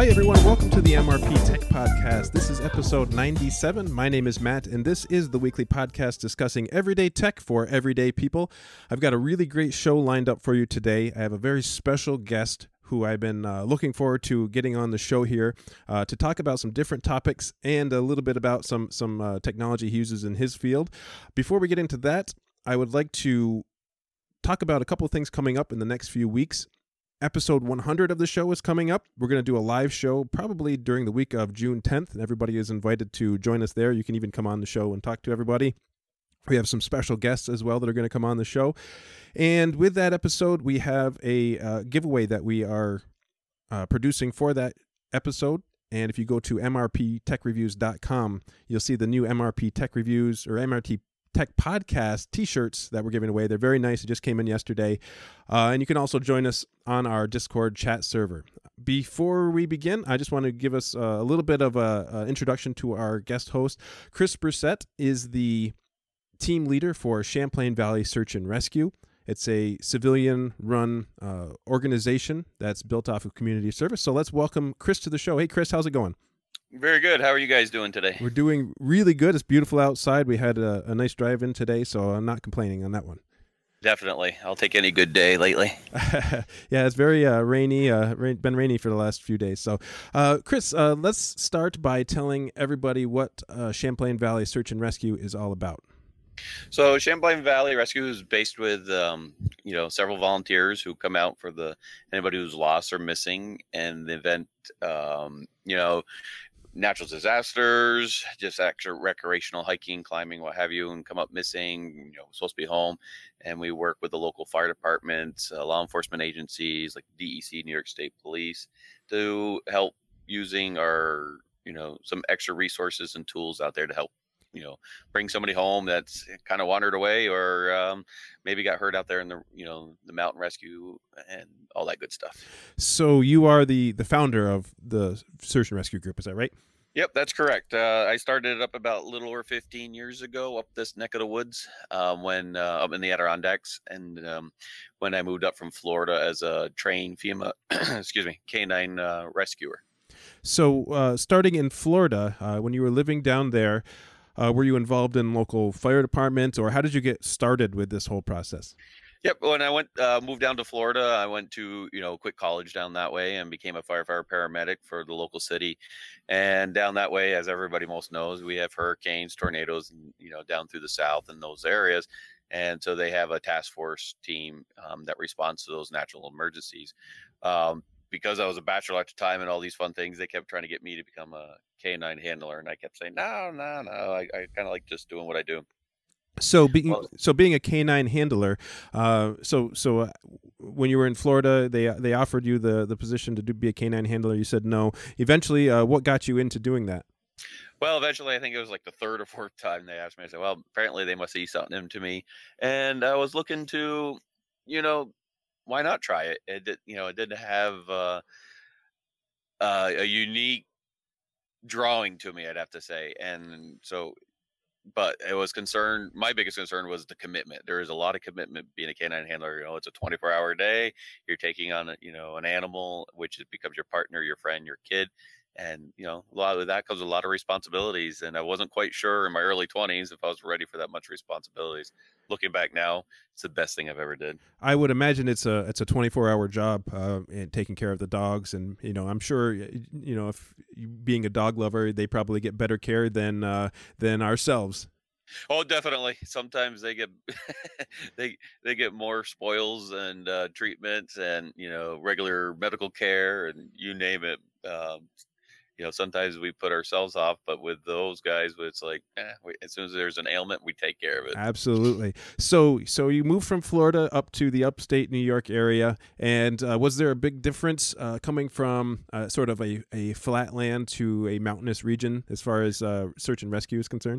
Hi, everyone. Welcome to the MRP Tech Podcast. This is episode 97. My name is Matt, and this is the weekly podcast discussing everyday tech for everyday people. I've got a really great show lined up for you today. I have a very special guest who I've been looking forward to getting on the show here to talk about some different topics and a little bit about some technology he uses in his field. Before we get into that, I would like to talk about a couple of things coming up in the next few weeks. Episode 100 of the show is coming up. We're going to do a live show probably during the week of June 10th, and everybody is invited to join us there. You can even come on the show and talk to everybody. We have some special guests as well that are going to come on the show. And with that episode, we have a giveaway that we are producing for that episode. And if you go to mrptechreviews.com, you'll see the new MRP Tech Reviews or MRP Tech Podcast t-shirts that we're giving away. They're very nice. It just came in yesterday. And you can also join us on our Discord chat server. Before we begin, I just want to give us a little bit of an introduction to our guest host. Chris Brissett is the team leader for Champlain Valley Search and Rescue. It's a civilian-run organization that's built off of community service. So let's welcome Chris to the show. Hey, Chris, how's it going? Very good. How are you guys doing today? We're doing really good. It's beautiful outside. We had a nice drive in today, so I'm not complaining on that one. Definitely. I'll take any good day lately. Yeah, it's very rainy. Been rainy for the last few days. So, Chris, let's start by telling everybody what Champlain Valley Search and Rescue is all about. So Champlain Valley Rescue is based with, several volunteers who come out for anybody who's lost or missing, and the event, natural disasters, just extra recreational hiking, climbing, what have you, and come up missing, supposed to be home. And we work with the local fire departments, law enforcement agencies like DEC, New York State Police, to help using our, some extra resources and tools out there to help, bring somebody home that's kind of wandered away or maybe got hurt out there in the mountain rescue and all that good stuff. So you are the founder of the Search and Rescue Group, is that right? Yep, that's correct. I started it up about a little over 15 years ago up this neck of the woods when up in the Adirondacks. And when I moved up from Florida as a trained FEMA, canine rescuer. So starting in Florida, when you were living down there, were you involved in local fire departments, or how did you get started with this whole process? Yep. When I moved down to Florida, I went to, quick college down that way and became a firefighter paramedic for the local city. And down that way, as everybody most knows, we have hurricanes, tornadoes, down through the south in those areas. And so they have a task force team that responds to those natural emergencies. Because I was a bachelor at the time and all these fun things, they kept trying to get me to become a canine handler. And I kept saying, no. I kind of like just doing what I do. So being a canine handler, when you were in Florida, they offered you the position to be a canine handler. You said no. Eventually, what got you into doing that? Well, eventually, I think it was like the third or fourth time they asked me. I said, well, apparently they must see something into me. And I was looking to, why not try it? It didn't have a unique drawing to me, I'd have to say. And so, but it was my biggest concern was the commitment. There is a lot of commitment being a canine handler. It's a 24-hour day. You're taking on, an animal, which becomes your partner, your friend, your kid. And, a lot of that comes with a lot of responsibilities. And I wasn't quite sure in my early 20s if I was ready for that much responsibilities. Looking back now, it's the best thing I've ever did. I would imagine it's a 24-hour job and taking care of the dogs. And, I'm sure, if being a dog lover, they probably get better care than ourselves. Oh, definitely. Sometimes they get they get more spoils and treatments and regular medical care and you name it. Sometimes we put ourselves off, but with those guys, it's like as soon as there's an ailment, we take care of it. Absolutely. So you moved from Florida up to the upstate New York area, and was there a big difference coming from sort of a flat land to a mountainous region as far as search and rescue is concerned?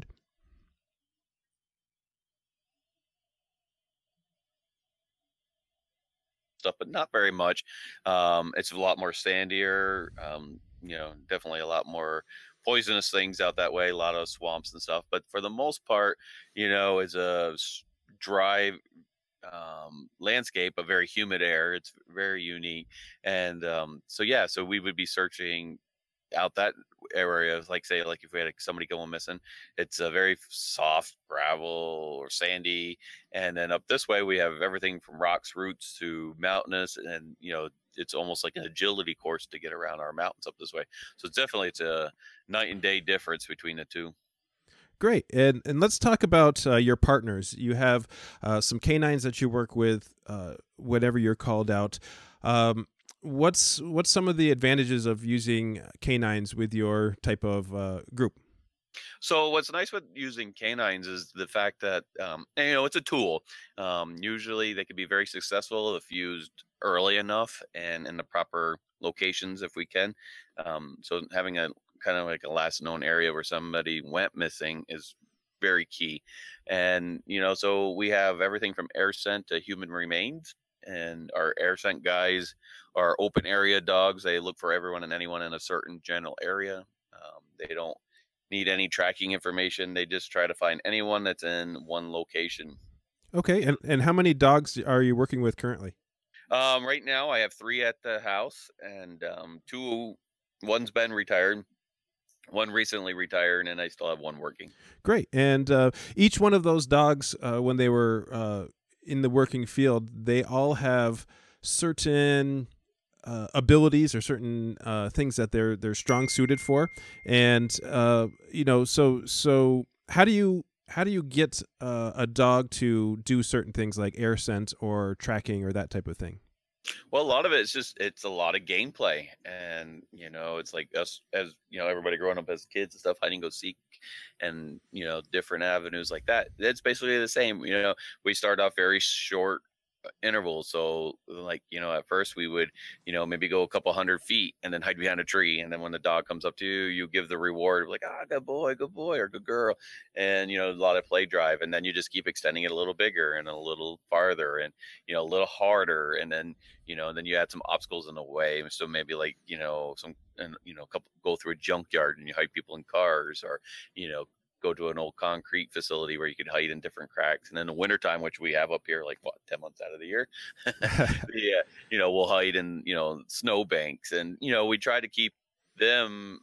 Stuff, but not very much. It's a lot more sandier. Definitely a lot more poisonous things out that way. A lot of swamps and stuff. But for the most part, it's a dry landscape, a very humid air. It's very unique. And so, yeah, so we would be searching out that area, like say, like if we had somebody going missing, it's a very soft gravel or sandy, and then up this way we have everything from rocks, roots to mountainous, and it's almost like an agility course to get around our mountains up this way. So it's a night and day difference between the two. Great, and let's talk about your partners. You have some canines that you work with whenever you're called out. What's some of the advantages of using canines with your type of group? So what's nice with using canines is the fact that and, it's a tool. Usually they can be very successful if used early enough and in the proper locations if we can. So having a kind of like a last known area where somebody went missing is very key. And so we have everything from air scent to human remains. And our air scent guys are open area dogs. They look for everyone and anyone in a certain general area. They don't need any tracking information. They just try to find anyone that's in one location. Okay, and how many dogs are you working with currently? Right now, I have 3 at the house, and one's been retired, one recently retired, and I still have one working. Great, and each one of those dogs, when they were in the working field, they all have certain abilities or certain things that they're strong suited for, and so how do you get a dog to do certain things like air scent or tracking or that type of thing? Well, a lot of it's a lot of gameplay, and it's like us as everybody growing up as kids and stuff, hide and go seek, and different avenues like that. It's basically the same. We start off very short intervals. So like, at first we would, maybe go a couple 100 feet and then hide behind a tree. And then when the dog comes up to you, you give the reward like, good boy, or good girl. And, a lot of play drive. And then you just keep extending it a little bigger and a little farther and, a little harder. And then, then you add some obstacles in the way. So maybe like, some, and, couple go through a junkyard and you hide people in cars or, go to an old concrete facility where you could hide in different cracks. And in the wintertime, which we have up here, like 10 months out of the year, yeah, we'll hide in, snow banks. And, we try to keep them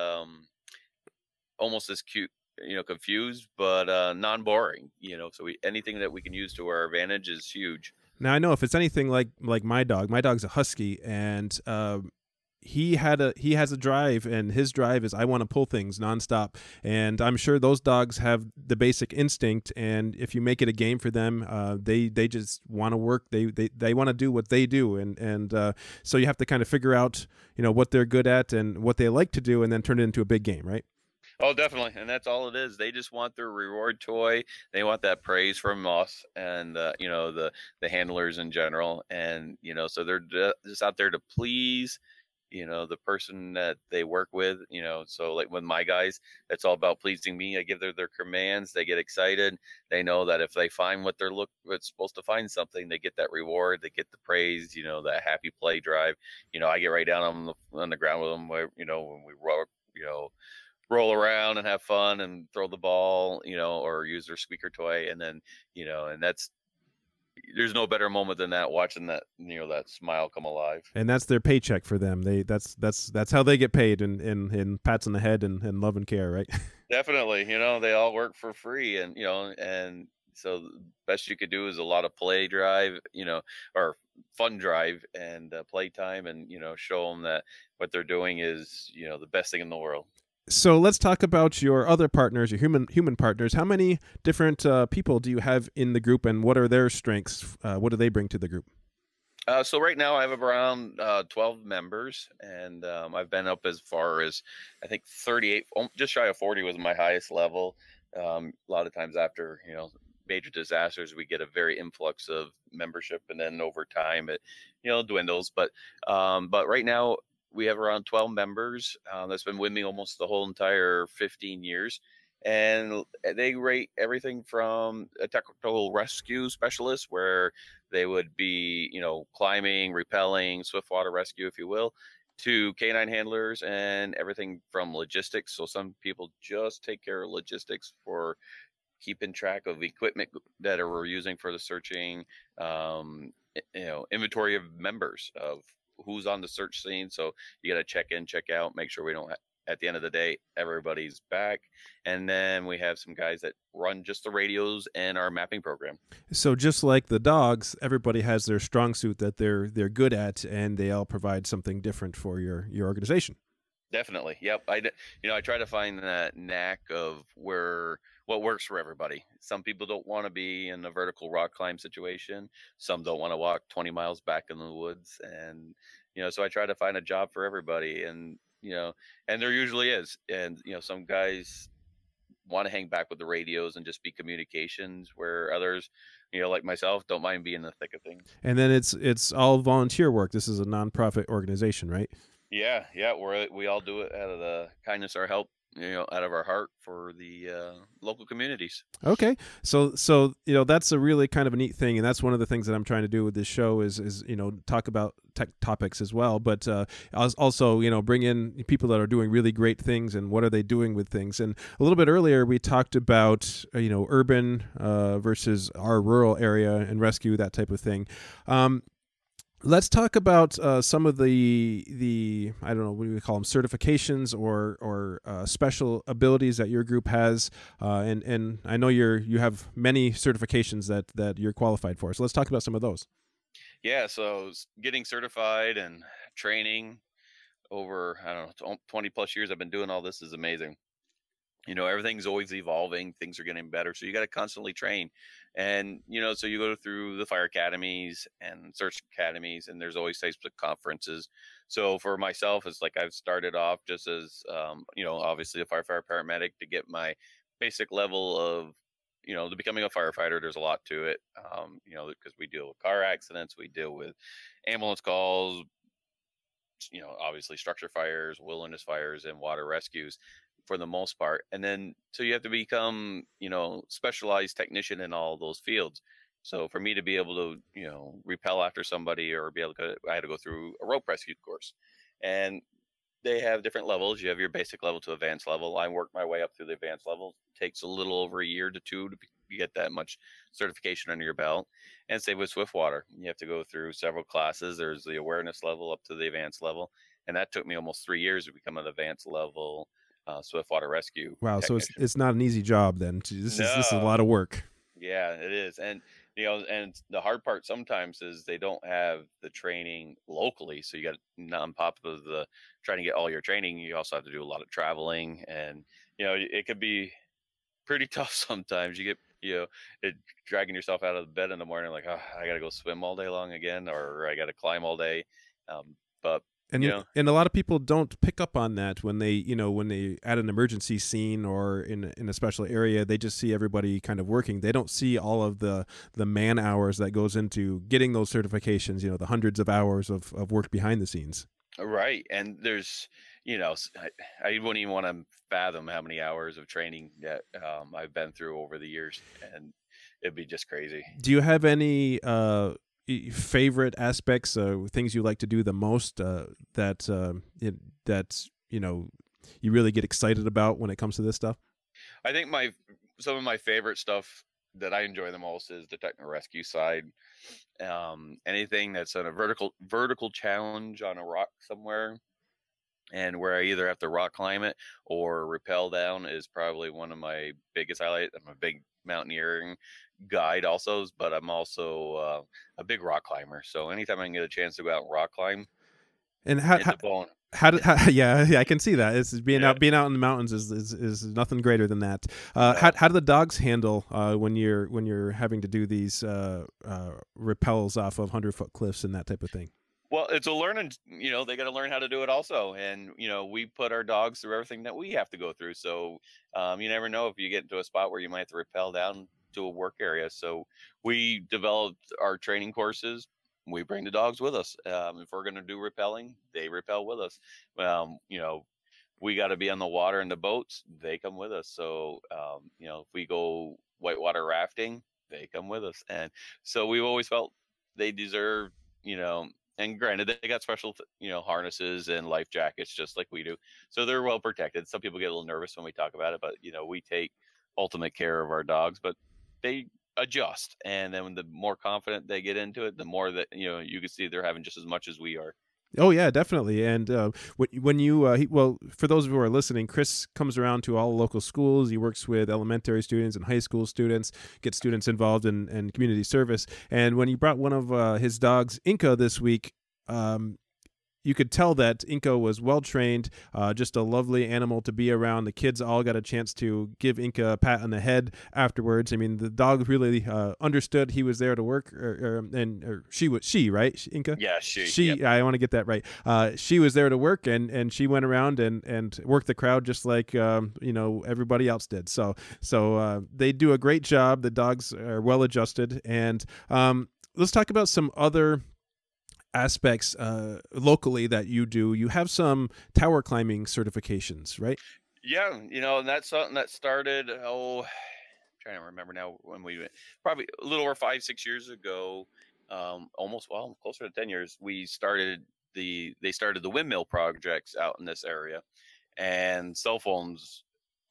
almost as cute, confused, but non-boring, so anything that we can use to our advantage is huge. Now I know if it's anything like my dog's a husky, and he has a drive, and his drive is I want to pull things nonstop. And I'm sure those dogs have the basic instinct. And if you make it a game for them, they just want to work. They want to do what they do. And so you have to kind of figure out what they're good at and what they like to do, and then turn it into a big game, right? Oh, definitely. And that's all it is. They just want their reward toy. They want that praise from us and, the handlers in general. And, so they're just out there to please the person that they work with. So like with my guys, it's all about pleasing me. I give their commands, they get excited, they know that if they find what what's supposed to find something, they get that reward, they get the praise, that happy play drive. I get right down on the ground with them where, when we roll around and have fun and throw the ball, or use their squeaker toy. And then, and there's no better moment than that, watching that that smile come alive. And that's their paycheck for them. That's how they get paid, in pats on the head and love and care, right? Definitely. They all work for free, and and so the best you could do is a lot of play drive, or fun drive and playtime, and show them that what they're doing is the best thing in the world. So let's talk about your other partners, your human partners. How many different people do you have in the group, and what are their strengths? What do they bring to the group? So right now I have around 12 members, and I've been up as far as I think 38, just shy of 40 was my highest level. A lot of times after major disasters, we get a very influx of membership, and then over time it dwindles. But right now we have around 12 members. That's been with me almost the whole entire 15 years. And they rate everything from a technical rescue specialist, where they would be, climbing, rappelling, swiftwater rescue, if you will, to canine handlers, and everything from logistics. So some people just take care of logistics for keeping track of equipment that we're using for the searching, inventory of members of who's on the search scene. So you got to check in, check out, make sure we don't. At the end of the day, everybody's back, and then we have some guys that run just the radios and our mapping program. So just like the dogs, everybody has their strong suit that they're good at, and they all provide something different for your organization. Definitely. Yep. I try to find that knack of what works for everybody. Some people don't want to be in a vertical rock climb situation. Some don't want to walk 20 miles back in the woods. And, so I try to find a job for everybody. And, and there usually is. And, some guys want to hang back with the radios and just be communications, where others, like myself, don't mind being in the thick of things. And then it's all volunteer work. This is a nonprofit organization, right? Yeah, we all do it out of the kindness, our help, out of our heart for the local communities. Okay, so that's a really kind of a neat thing, and that's one of the things that I'm trying to do with this show is talk about tech topics as well, but also bring in people that are doing really great things and what are they doing with things. And a little bit earlier we talked about urban versus our rural area and rescue, that type of thing. Let's talk about some of the I don't know, what do we call them, certifications or special abilities that your group has, and I know you have many certifications that you're qualified for. So let's talk about some of those. Yeah, so getting certified and training over, I don't know, 20 plus years I've been doing all this is amazing. Everything's always evolving, things are getting better, so you got to constantly train. And so you go through the fire academies and search academies, and there's always types of conferences. So for myself, it's like I've started off just as obviously a firefighter paramedic to get my basic level of the becoming a firefighter. There's a lot to it, because we deal with car accidents, we deal with ambulance calls, obviously structure fires, wilderness fires, and water rescues for the most part. And then so you have to become specialized technician in all those fields. So for me to be able to repel after somebody, or be able to I had to go through a rope rescue course. And they have different levels. You have your basic level to advanced level. I worked my way up through the advanced level. It takes a little over a year to two to get that much certification under your belt. And same with Swiftwater. You have to go through several classes. There's the awareness level up to the advanced level. And that took me almost 3 years to become an advanced level Swiftwater rescue. Wow, technician. so it's not an easy job then. This is a lot of work. Yeah, it is. And and the hard part sometimes is they don't have the training locally. So you got, on top of the trying to get all your training, you also have to do a lot of traveling, and it could be pretty tough sometimes. You get dragging yourself out of the bed in the morning like, oh, I got to go swim all day long again, or I got to climb all day. But and and a lot of people don't pick up on that when they at an emergency scene or in a special area. They just see everybody kind of working. They don't see all of the man hours that goes into getting those certifications. The hundreds of hours of work behind the scenes. Right, and there's I wouldn't even want to fathom how many hours of training that I've been through over the years, and it'd be just crazy. Do you have any favorite aspects, things you like to do the most, that you really get excited about when it comes to this stuff? I think some of my favorite stuff that I enjoy the most is the technical rescue side. Anything that's on a vertical challenge on a rock somewhere, and where I either have to rock climb it or rappel down, is probably one of my biggest highlights. I'm a big mountaineering guide also, but I'm also a big rock climber. So anytime I can get a chance to go out and rock climb, and how yeah, I can see that. It's being out in the mountains is nothing greater than that. How do the dogs handle when you're having to do these rappels off of 100-foot cliffs and that type of thing? Well, it's a learning, they got to learn how to do it also. And, we put our dogs through everything that we have to go through. So you never know if you get into a spot where you might have to rappel down to a work area. So we developed our training courses. We bring the dogs with us. If we're going to do rappelling, they rappel with us. We got to be on the water in the boats. They come with us. So, if we go whitewater rafting, they come with us. And so we've always felt they deserve, and granted, they got special, harnesses and life jackets just like we do. So they're well protected. Some people get a little nervous when we talk about it, but, we take ultimate care of our dogs, but they adjust. And then the more confident they get into it, the more that, you can see they're having just as much as we are. Oh yeah, definitely. And when you well, for those who are listening, Chris comes around to all local schools. He works with elementary students and high school students, gets students involved in community service. And when he brought one of his dogs, Inca, this week, you could tell that Inca was well trained, just a lovely animal to be around. The kids all got a chance to give Inca a pat on the head afterwards. I mean, the dog really understood he was there to work, or she right, Inca? Yeah, she. Yep. I want to get that right. She was there to work, and she went around and worked the crowd just like everybody else did. So they do a great job. The dogs are well adjusted, and let's talk about some other aspects locally that you do. You have some tower climbing certifications, right? Yeah, and that's something that started, I'm trying to remember now, when we went, probably a little over 5-6 years ago, almost, well, closer to 10 years, they started the windmill projects out in this area, and cell phones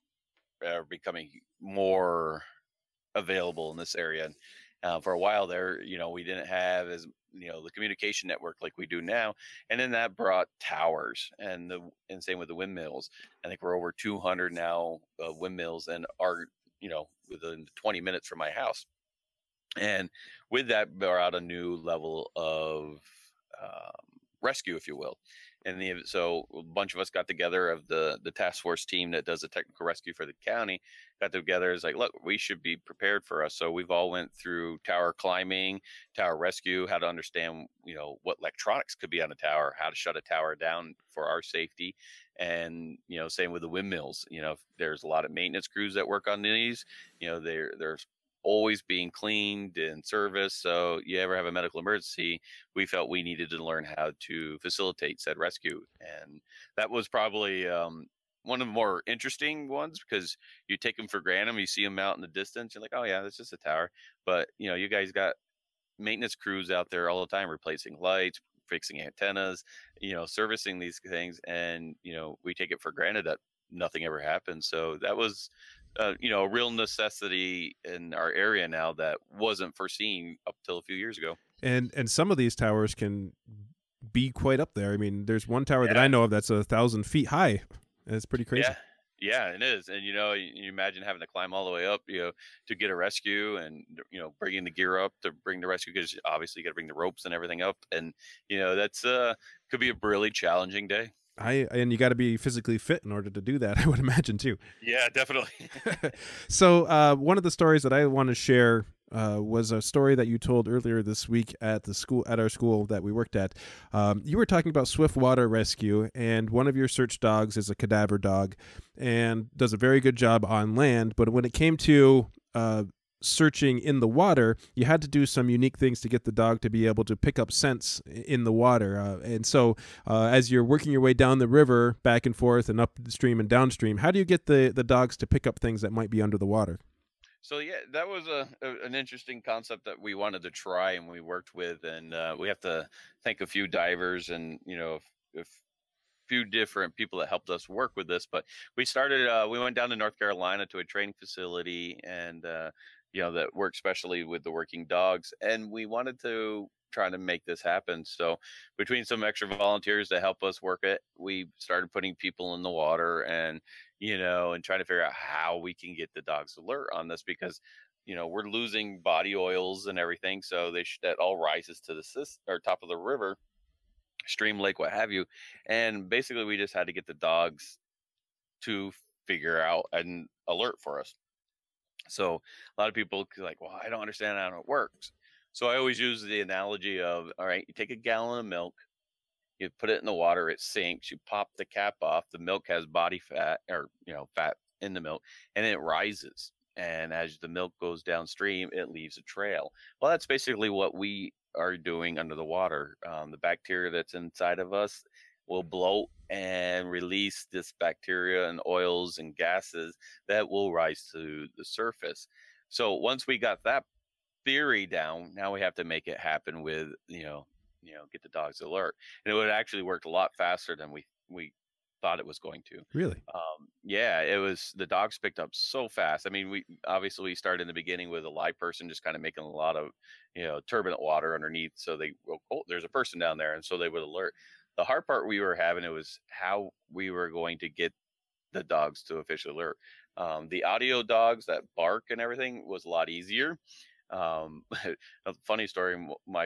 are becoming more available in this area. For a while there, we didn't have as the communication network like we do now, and then that brought towers, and same with the windmills. I think we're over 200 now windmills, and are within 20 minutes from my house. And with that brought a new level of rescue, if you will. And so a bunch of us got together, of the task force team that does the technical rescue for the county, got together. It's like, look, we should be prepared for us. So we've all went through tower climbing, tower rescue, how to understand, what electronics could be on a tower, how to shut a tower down for our safety. And, same with the windmills. There's a lot of maintenance crews that work on these. There's always being cleaned and serviced. So you ever have a medical emergency, we felt we needed to learn how to facilitate said rescue. And that was probably one of the more interesting ones, because you take them for granted. You see them out in the distance, you're like, oh yeah, that's just a tower. But you guys got maintenance crews out there all the time, replacing lights, fixing antennas, servicing these things. And we take it for granted that nothing ever happens. So that was a real necessity in our area now that wasn't foreseen up till a few years ago. And some of these towers can be quite up there. I mean, there's one tower that Yeah. I know of that's 1,000 feet high. It's pretty crazy. Yeah, it is. And you imagine having to climb all the way up, to get a rescue, and bringing the gear up to bring the rescue, because obviously you got to bring the ropes and everything up, and that's could be a really challenging day. And you got to be physically fit in order to do that, I would imagine too. Yeah, definitely. So one of the stories that I want to share was a story that you told earlier this week at our school that we worked at. You were talking about swift water rescue, and one of your search dogs is a cadaver dog and does a very good job on land. But when it came to searching in the water, you had to do some unique things to get the dog to be able to pick up scents in the water. And so as you're working your way down the river, back and forth and upstream and downstream, how do you get the dogs to pick up things that might be under the water? So yeah, that was an interesting concept that we wanted to try, and we worked with, and we have to thank a few divers, and a few different people that helped us work with this. But we went down to North Carolina to a training facility, and that works specially with the working dogs, and we wanted to try to make this happen. So between some extra volunteers to help us work it, we started putting people in the water, and and trying to figure out how we can get the dogs alert on this, because we're losing body oils and everything. So that all rises to the top of the river, stream, lake, what have you. And basically we just had to get the dogs to figure out an alert for us. So a lot of people are like, well, I don't understand how it works. So I always use the analogy of, all right, you take a gallon of milk, you put it in the water, it sinks, you pop the cap off, the milk has body fat, or fat in the milk, and it rises. And as the milk goes downstream, it leaves a trail. Well, that's basically what we are doing under the water. The bacteria that's inside of us will bloat and release this bacteria and oils and gases that will rise to the surface. So once we got that theory down, now we have to make it happen with get the dogs alert. And it would actually work a lot faster than we thought it was going to. Really? Yeah, the dogs picked up so fast. I mean, we started in the beginning with a live person just kind of making a lot of, turbulent water underneath. So oh, there's a person down there. And so they would alert. The hard part we were having, it was how we were going to get the dogs to officially alert. The audio dogs that bark and everything was a lot easier. A funny story,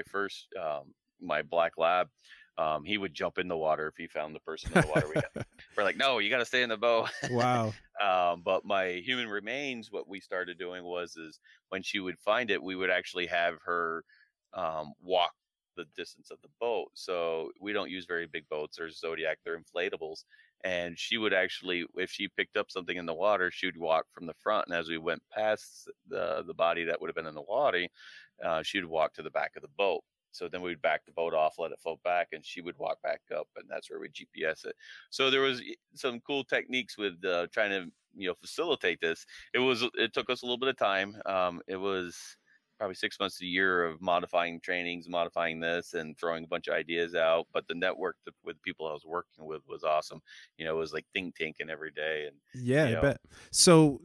my black lab, he would jump in the water if he found the person in the water. We're like, no, you got to stay in the boat. Wow. But my human remains, what we started doing is when she would find it, we would actually have her walk the distance of the boat. So we don't use very big boats. There's Zodiac, they're inflatables. And she would actually, if she picked up something in the water, she would walk from the front. And as we went past the body that would have been in the water, she would walk to the back of the boat. So then we'd back the boat off, let it float back, and she would walk back up, and that's where we GPS it. So there was some cool techniques with trying to facilitate this. It took us a little bit of time. It was probably 6 months to a year of modifying trainings, modifying this, and throwing a bunch of ideas out. But the network with people I was working with was awesome. It was like think tanking every day. And yeah, I bet. So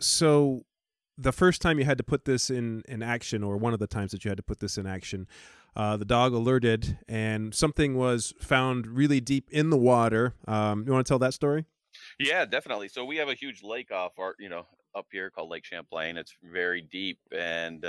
the first time you had to put this in action, or one of the times that you had to put this in action, the dog alerted and something was found really deep in the water. You want to tell that story? Yeah, definitely. So we have a huge lake up here called Lake Champlain. It's very deep, and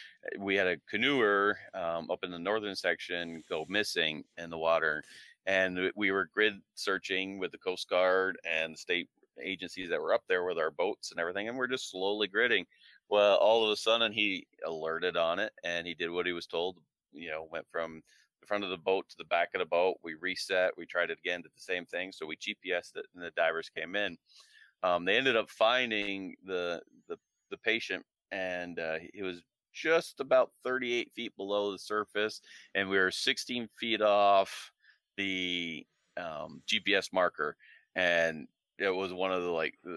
we had a canoer up in the northern section go missing in the water, and we were grid searching with the Coast Guard and the state agencies that were up there with our boats and everything, and we're just slowly gridding. Well, all of a sudden he alerted on it, and he did what he was told. Went from the front of the boat to the back of the boat. We reset. We tried it again, did the same thing. So we GPSed it, and the divers came in. They ended up finding the patient, and he was just about 38 feet below the surface, and we were 16 feet off the GPS marker. And it was one of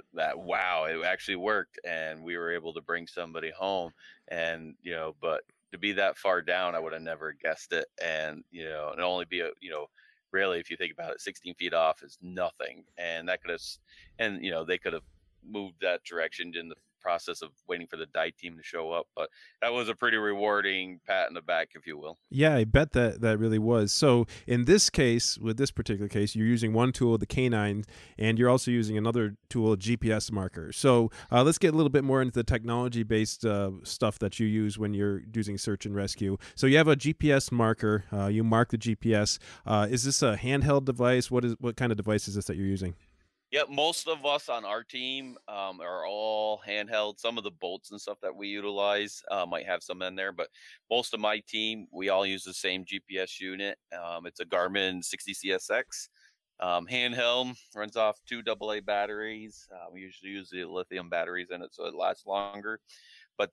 wow, it actually worked, and we were able to bring somebody home. And but to be that far down, I would have never guessed it. And and only be really, if you think about it, 16 feet off is nothing. And that could have, and they could have moved that direction in the process of waiting for the dive team to show up. But that was a pretty rewarding pat in the back, if you will. Yeah, I bet that really was. So in this case, with this particular case, you're using one tool, the canine, and you're also using another tool, a GPS marker. So let's get a little bit more into the technology-based stuff that you use when you're using search and rescue. So you have a GPS marker. You mark the GPS. Is this a handheld device? What kind of device is this that you're using? Yeah, most of us on our team are all handheld. Some of the bolts and stuff that we utilize might have some in there, but most of my team, we all use the same GPS unit. It's a Garmin 60CSX handheld, runs off 2 AA batteries. We usually use the lithium batteries in it, so it lasts longer. But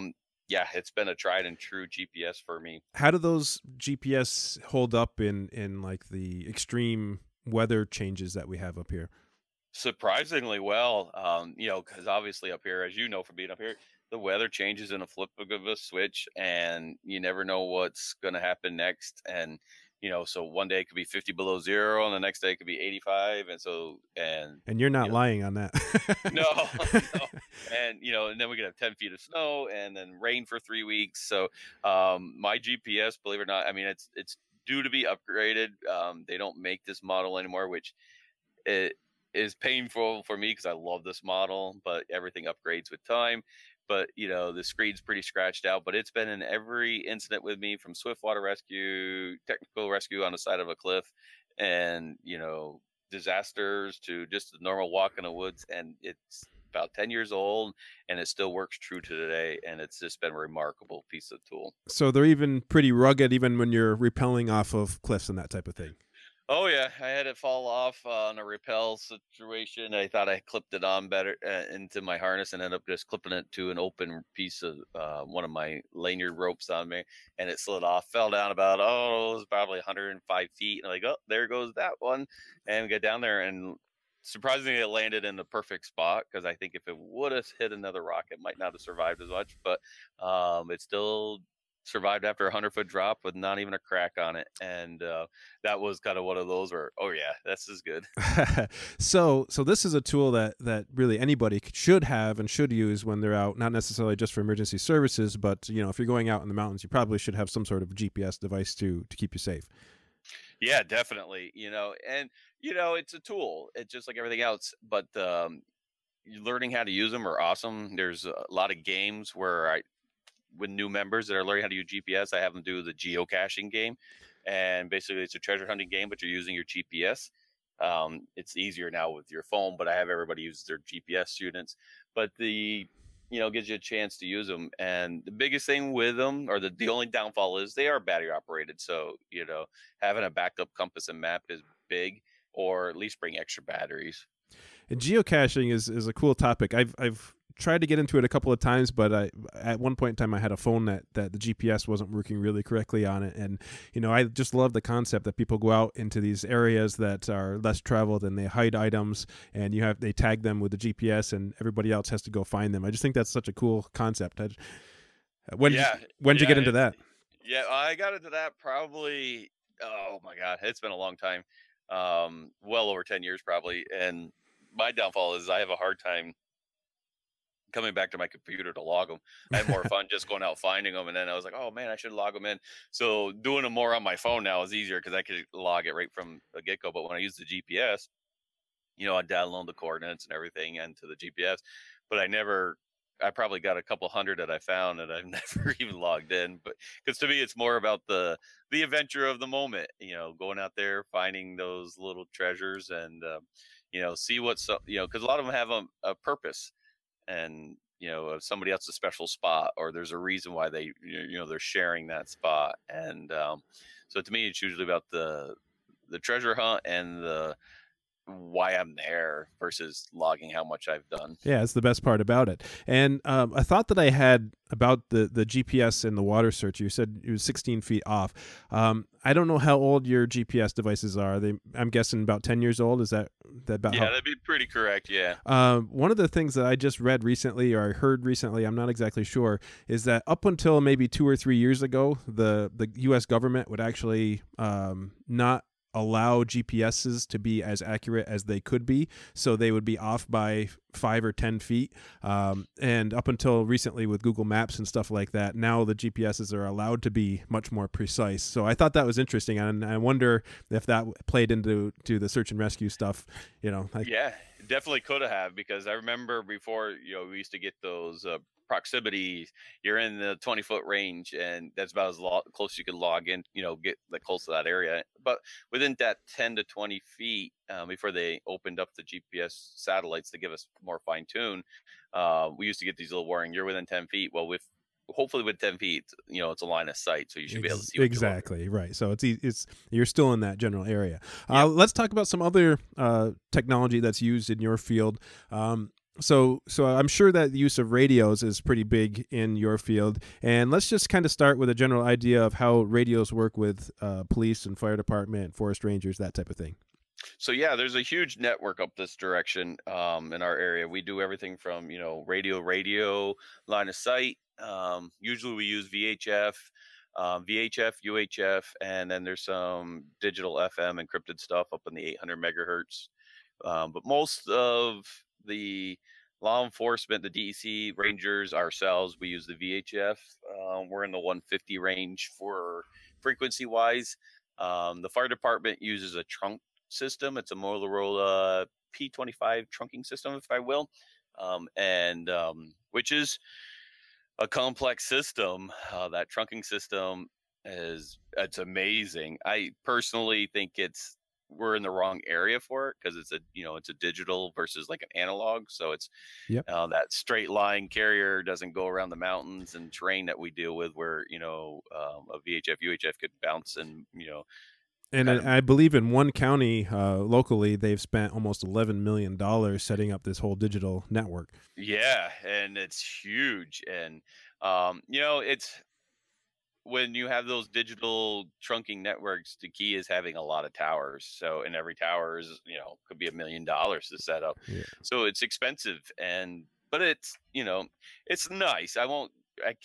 it's been a tried and true GPS for me. How do those GPS hold up in like the extreme weather changes that we have up here? Surprisingly well, because obviously up here, as you know from being up here, the weather changes in a flip of a switch, and you never know what's going to happen next. And so one day it could be 50 below zero, and the next day it could be 85, and you're not lying on that. No, and and then we could have 10 feet of snow, and then rain for 3 weeks. So my GPS, believe it or not, I mean it's due to be upgraded. They don't make this model anymore, which it is painful for me because I love this model, but everything upgrades with time. But the screen's pretty scratched out, but it's been in every incident with me, from swiftwater rescue, technical rescue on the side of a cliff, and disasters to just a normal walk in the woods. And it's about 10 years old, and it still works true to today, and it's just been a remarkable piece of tool. So they're even pretty rugged, even when you're rappelling off of cliffs and that type of thing. Oh yeah, I had it fall off on a rappel situation. I thought I clipped it on better into my harness, and ended up just clipping it to an open piece of one of my lanyard ropes on me, and it slid off. Fell down about it was probably 105 feet, and I'm like, oh, there goes that one, and get down there, and surprisingly, it landed in the perfect spot, because I think if it would have hit another rock, it might not have survived as much. But it still survived after a 100-foot drop with not even a crack on it, and that was kind of one of those where, oh yeah, this is good. So this is a tool that really anybody should have and should use when they're out, not necessarily just for emergency services, but if you're going out in the mountains, you probably should have some sort of GPS device to keep you safe. Yeah, definitely. And it's a tool. It's just like everything else, but learning how to use them are awesome. There's a lot of games where with new members that are learning how to use GPS, I have them do the geocaching game, and basically it's a treasure hunting game, but you're using your GPS. It's easier now with your phone, but I have everybody use their GPS students. But gives you a chance to use them. And the biggest thing with them, or the only downfall, is they are battery operated. So having a backup compass and map is big, or at least bring extra batteries. And geocaching is a cool topic. I've tried to get into it a couple of times, but at one point in time I had a phone that the GPS wasn't working really correctly on it, and I just love the concept that people go out into these areas that are less traveled and they hide items, and they tag them with the GPS, and everybody else has to go find them. I just think that's such a cool concept. When did you get into that? Yeah, I got into that probably, oh my God, it's been a long time. Well over 10 years probably. And my downfall is I have a hard time coming back to my computer to log them. I had more fun just going out finding them, and then I was like, oh man, I should log them in. So doing them more on my phone now is easier because I could log it right from the get-go. But when I use the GPS, I download the coordinates and everything into the GPS, but I probably got a couple hundred that I found that I've never even logged in. But because to me, it's more about the adventure of the moment, going out there, finding those little treasures, and see what's up, because a lot of them have a purpose, and if somebody else's special spot, or there's a reason why they're sharing that spot. And so to me, it's usually about the treasure hunt and the why I'm there versus logging how much I've done. Yeah, it's the best part about it. And a thought that I had about the GPS and the water search, you said it was 16 feet off. I don't know how old your GPS devices are. I'm guessing about 10 years old. Is that about? Yeah, that'd be pretty correct. Yeah. One of the things that I just read recently, or I heard recently, I'm not exactly sure, is that up until maybe 2 or 3 years ago, the U.S. government would actually not allow GPSs to be as accurate as they could be, so they would be off by 5 or 10 feet. And up until recently with Google Maps and stuff like that, now the GPSs are allowed to be much more precise. So I thought that was interesting, and I wonder if that played into the search and rescue stuff. Yeah, definitely could have, because I remember before, we used to get those proximity. You're in the 20-foot range, and that's about as close you can log in, get close to that area. But within that 10 to 20 feet, before they opened up the GPS satellites to give us more fine tune, we used to get these little warning, you're within 10 feet. Well, hopefully with 10 feet, it's a line of sight, so you should be able to see exactly right. So it's you're still in that general area. Let's talk about some other technology that's used in your field. So I'm sure that the use of radios is pretty big in your field, and let's just kind of start with a general idea of how radios work with police and fire department, forest rangers, that type of thing. So yeah, there's a huge network up this direction in our area. We do everything from radio, line of sight. Usually we use VHF, UHF, and then there's some digital FM encrypted stuff up in the 800 megahertz. But most of the law enforcement, the DEC, rangers, ourselves, we use the VHF. We're in the 150 range for frequency wise. The fire department uses a trunk system. It's a Motorola P25 trunking system, if I will, which is a complex system. That trunking system it's amazing. I personally think we're in the wrong area for it, because it's a digital versus like an analog. So it's that straight line carrier doesn't go around the mountains and terrain that we deal with, where a VHF, UHF could bounce and And I believe in one county locally, they've spent almost $11 million setting up this whole digital network. Yeah, and it's huge. And it's when you have those digital trunking networks, the key is having a lot of towers. So, and every tower is, could be $1 million to set up. Yeah. So it's expensive, but it's, it's nice. I can't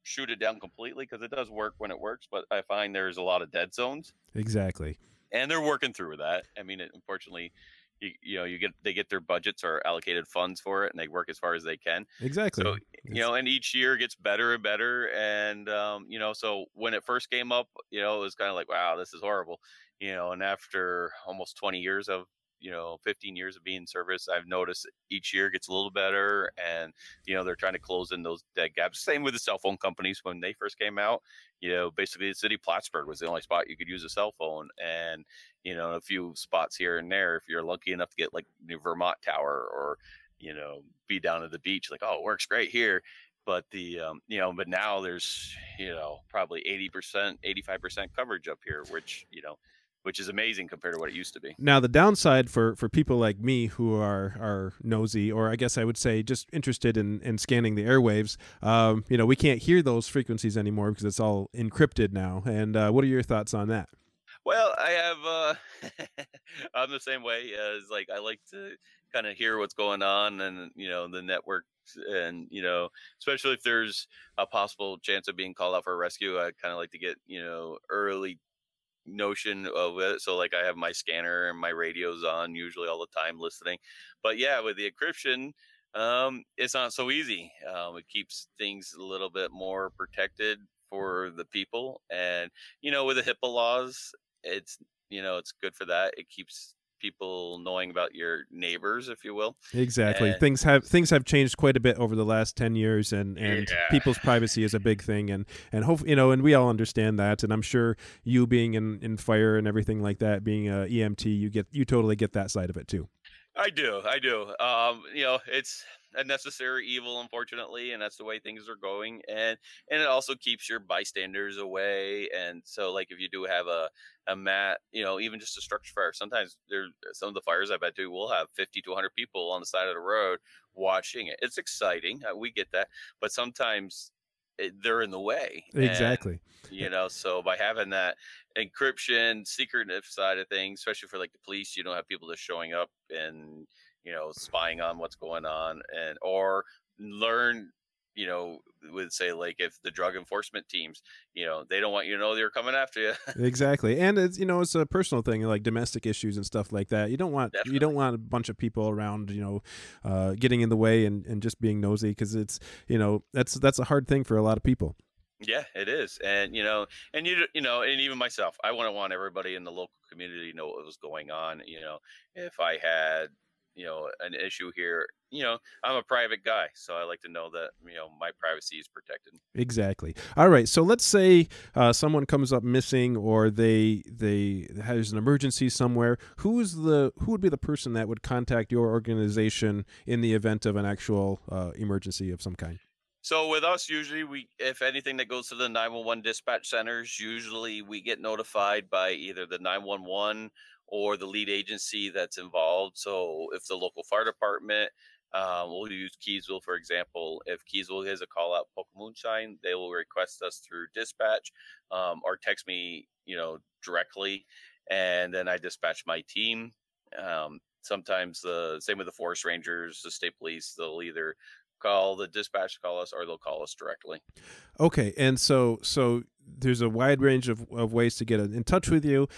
shoot it down completely because it does work when it works, but I find there's a lot of dead zones, Exactly. and they're working through that. I mean, unfortunately, they get their budgets or allocated funds for it, and they work as far as they can. Exactly. So and each year gets better and better, and so when it first came up, it was kind of like, wow, this is horrible, and after almost 20 years of 15 years of being in service, I've noticed each year gets a little better, and they're trying to close in those dead gaps. Same with the cell phone companies when they first came out. Basically the city of Plattsburgh was the only spot you could use a cell phone, and a few spots here and there if you're lucky enough to get like New Vermont Tower, or be down at the beach, like, oh, it works great here. But but now there's probably 80%, 85% coverage up here, which is amazing compared to what it used to be. Now, the downside for people like me who are nosy, or I guess I would say just interested in scanning the airwaves, we can't hear those frequencies anymore because it's all encrypted now. And what are your thoughts on that? Well, I have I'm the same way, as like I like to kind of hear what's going on, and the networks, and especially if there's a possible chance of being called out for a rescue, I kind of like to get early notion of it. So like I have my scanner and my radios on usually all the time listening. But yeah, with the encryption, it's not so easy. It keeps things a little bit more protected for the people, and with the HIPAA laws, it's good for that. It keeps people knowing about your neighbors, if you will. Exactly. And Things have changed quite a bit over the last 10 years, and yeah, people's privacy is a big thing, and hope and we all understand that, and I'm sure you being in fire and everything like that, being a EMT, you totally get that side of it too. I do. It's a necessary evil, unfortunately, and that's the way things are going. And it also keeps your bystanders away. And so, like, if you do have a mat, even just a structure fire, sometimes some of the fires I've been to will have 50 to 100 people on the side of the road watching it. It's exciting. We get that, but sometimes they're in the way. Exactly. And, so by having that encryption, secretive side of things, especially for like the police, you don't have people just showing up and spying on what's going on, and or learn with, say, like, if the drug enforcement teams, they don't want they're coming after you. Exactly. And it's a personal thing, like domestic issues and stuff like that. You don't want a bunch of people around, getting in the way and just being nosy, because it's that's a hard thing for a lot of people. Yeah, it is. And and and even myself, I want everybody in the local community to know what was going on. If I had an issue here, I'm a private guy, so I like to know that my privacy is protected. Exactly. All right. So let's say someone comes up missing, or there's an emergency somewhere. Who would be the person that would contact your organization in the event of an actual emergency of some kind? So with us, usually if anything that goes to the 911 dispatch centers, usually we get notified by either the 911 or the lead agency that's involved. So if the local fire department, we'll use Keysville, for example. If Keysville has a call out Polka Moonshine, they will request us through dispatch, or text me, directly, and then I dispatch my team. Sometimes the same with the forest rangers, the state police, they'll either call the dispatch to call us, or they'll call us directly. Okay. And so there's a wide range of ways to get in touch with you.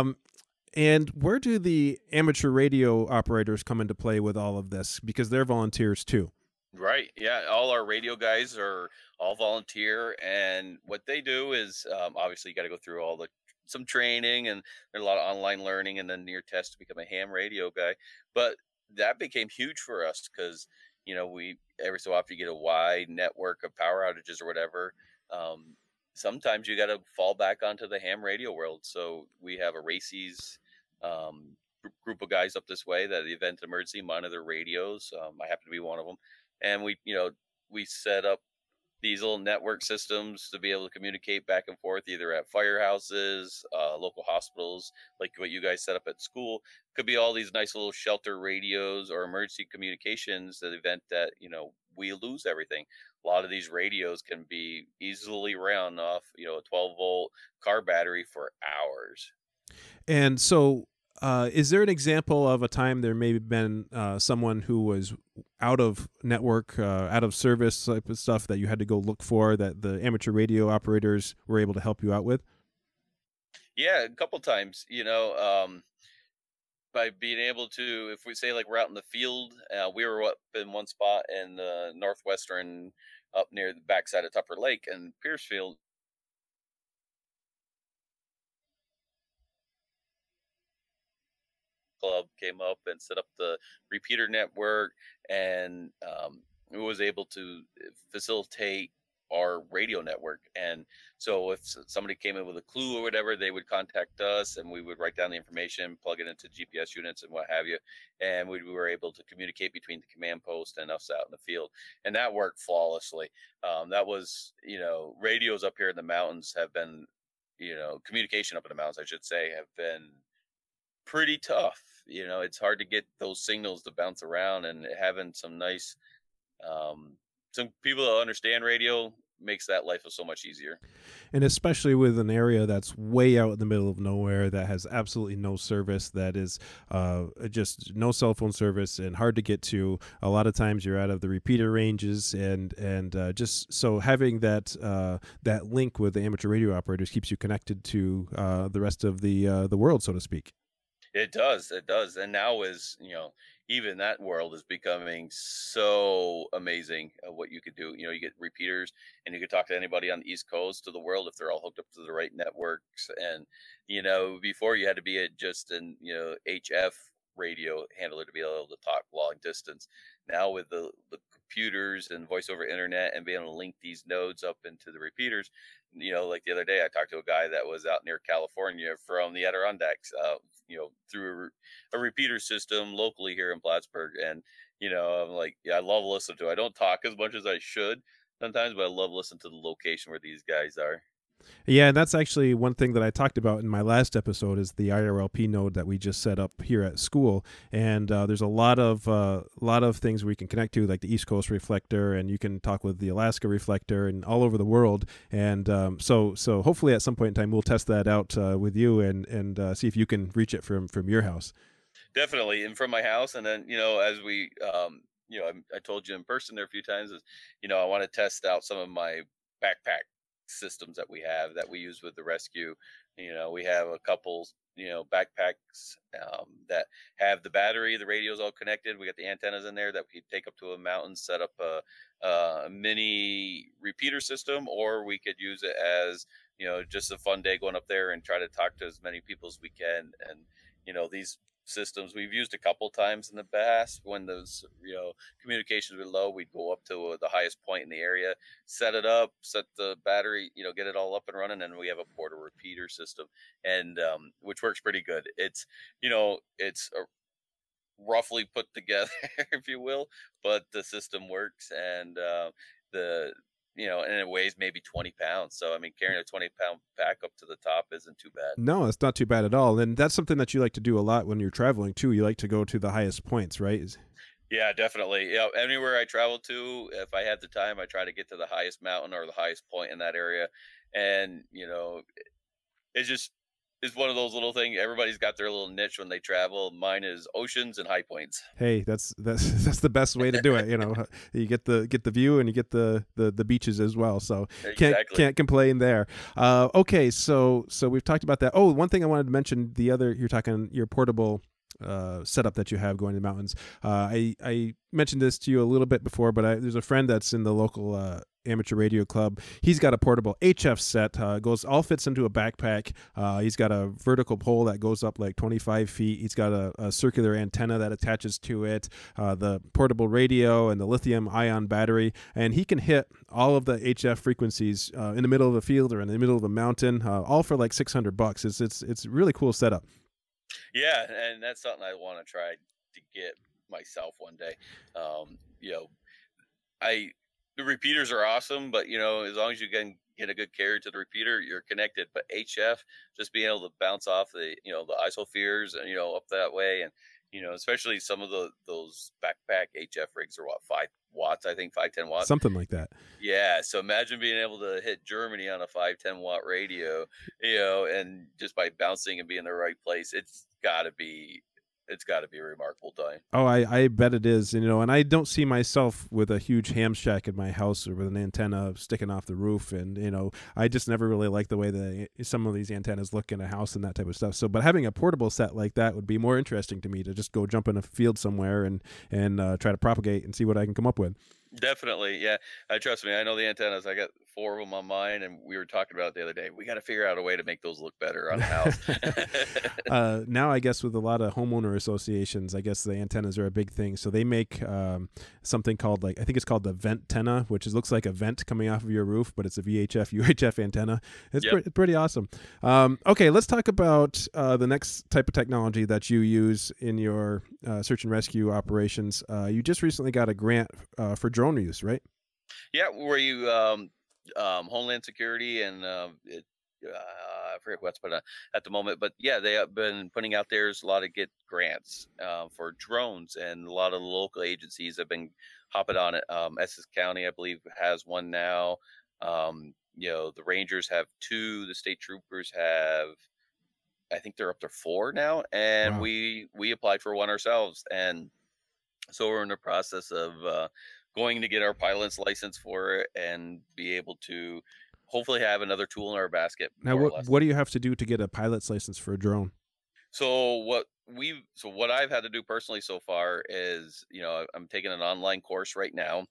And where do the amateur radio operators come into play with all of this? Because they're volunteers too. Right. Yeah. All our radio guys are all volunteer, and what they do is, obviously you got to go through some training, and there's a lot of online learning, and then your test to become a ham radio guy. But that became huge for us because we every so often you get a wide network of power outages or whatever. Sometimes you got to fall back onto the ham radio world. So we have a RACES group of guys up this way that event emergency monitor radios. I happen to be one of them, and we set up these little network systems to be able to communicate back and forth, either at firehouses, local hospitals, like what you guys set up at school. Could be all these nice little shelter radios or emergency communications that event that, we lose everything. A lot of these radios can be easily ran off, a 12-volt car battery for hours. And so Is there an example of a time there may have been someone who was out of network, out of service type of stuff that you had to go look for that the amateur radio operators were able to help you out with? Yeah, a couple times, by being able to, if we say like we're out in the field, we were up in one spot in the northwestern, up near the backside of Tupper Lake and Piercefield Club came up and set up the repeater network, and it was able to facilitate our radio network. And so if somebody came in with a clue or whatever, they would contact us and we would write down the information, plug it into GPS units and what have you, and we were able to communicate between the command post and us out in the field, and that worked flawlessly. That was, radios up here in the mountains have been, communication up in the mountains, I should say, have been pretty tough. It's hard to get those signals to bounce around, and having some people that understand radio makes that life so much easier. And especially with an area that's way out in the middle of nowhere that has absolutely no service, that is just no cell phone service and hard to get to. A lot of times you're out of the repeater ranges, and just so having that link with the amateur radio operators keeps you connected to the rest of the world, so to speak. It does. It does. And now even that world is becoming so amazing of what you could do. You get repeaters and you could talk to anybody on the East Coast of the world if they're all hooked up to the right networks. And, before you had to be at just an, HF radio handler to be able to talk long distance. Now with the computers and voice over internet and being able to link these nodes up into the repeaters, like the other day I talked to a guy that was out near California from the Adirondacks, through a repeater system locally here in Plattsburgh. And, I'm like, yeah, I love listening to it. I don't talk as much as I should sometimes, but I love listening to the location where these guys are. Yeah, and that's actually one thing that I talked about in my last episode is the IRLP node that we just set up here at school. And there's a lot of things we can connect to, like the East Coast reflector, and you can talk with the Alaska reflector, and all over the world. And so hopefully at some point in time we'll test that out with you and see if you can reach it from your house. Definitely, and from my house. And then as we I told you in person there a few times is I want to test out some of my backpack systems that we use with the rescue. We have a couple backpacks that have the battery, the radio's all connected. We got the antennas in there that we take up to a mountain, set up a mini repeater system, or we could use it as just a fun day going up there and try to talk to as many people as we can. And these systems we've used a couple times in the past when those communications were low. We'd go up to the highest point in the area, set it up, set the battery, get it all up and running, and we have a portable repeater system, and which works pretty good. It's roughly put together if you will, but the system works. And the and it weighs maybe 20 pounds. So, I mean, carrying a 20-pound pack up to the top isn't too bad. No, it's not too bad at all. And that's something that you like to do a lot when you're traveling too. You like to go to the highest points, right? Yeah, definitely. Anywhere I travel to, if I have the time, I try to get to the highest mountain or the highest point in that area. And, it's just, it's one of those little things. Everybody's got their little niche when they travel. Mine is oceans and high points. Hey, that's the best way to do it. You get the view and you get the beaches as well. So can't complain there. Okay, so we've talked about that. Oh, one thing I wanted to mention, you're talking your portable setup that you have going to the mountains. I mentioned this to you a little bit before, but there's a friend that's in the local amateur radio club. He's got a portable HF set, all fits into a backpack. He's got a vertical pole that goes up like 25 feet. He's got a circular antenna that attaches to it, the portable radio and the lithium ion battery, and he can hit all of the HF frequencies in the middle of a field or in the middle of a mountain, all for like $600. It's a really cool setup. Yeah, and that's something I want to try to get myself one day. The repeaters are awesome, but as long as you can get a good carrier to the repeater, you're connected. But HF, just being able to bounce off the the isospheres and up that way, and especially some of those backpack HF rigs are what, 5 watts, I think, 5-10 watts. Something like that. Yeah, so imagine being able to hit Germany on a 5-10 watt radio, and just by bouncing and being in the right place, it's got to be a remarkable time. Oh, I bet it is. And I don't see myself with a huge ham shack in my house or with an antenna sticking off the roof. And, I just never really like the way some of these antennas look in a house and that type of stuff. So, but having a portable set like that would be more interesting to me, to just go jump in a field somewhere and try to propagate and see what I can come up with. Definitely, yeah. Trust me, I know the antennas. I got 4 of them on mine, and we were talking about it the other day. We got to figure out a way to make those look better on the house. Now, I guess with a lot of homeowner associations, I guess the antennas are a big thing. So they make something called, I think it's called the Vent-tenna, which looks like a vent coming off of your roof, but it's a VHF, UHF antenna. It's pretty awesome. Okay, let's talk about the next type of technology that you use in your search and rescue operations. You just recently got a grant for drone use, right? Yeah, where you Homeland Security and I forget what's put at the moment, but yeah, they have been putting out there's a lot of get grants for drones, and a lot of the local agencies have been hopping on it. Essex County, I believe, has one now. The Rangers have 2. The state troopers have, I think they're up to 4 now, and Wow. we applied for one ourselves, and so we're in the process of going to get our pilot's license for it and be able to hopefully have another tool in our basket. Now, More or less. what do you have to do to get a pilot's license for a drone? So what I've had to do personally so far is, I'm taking an online course right now,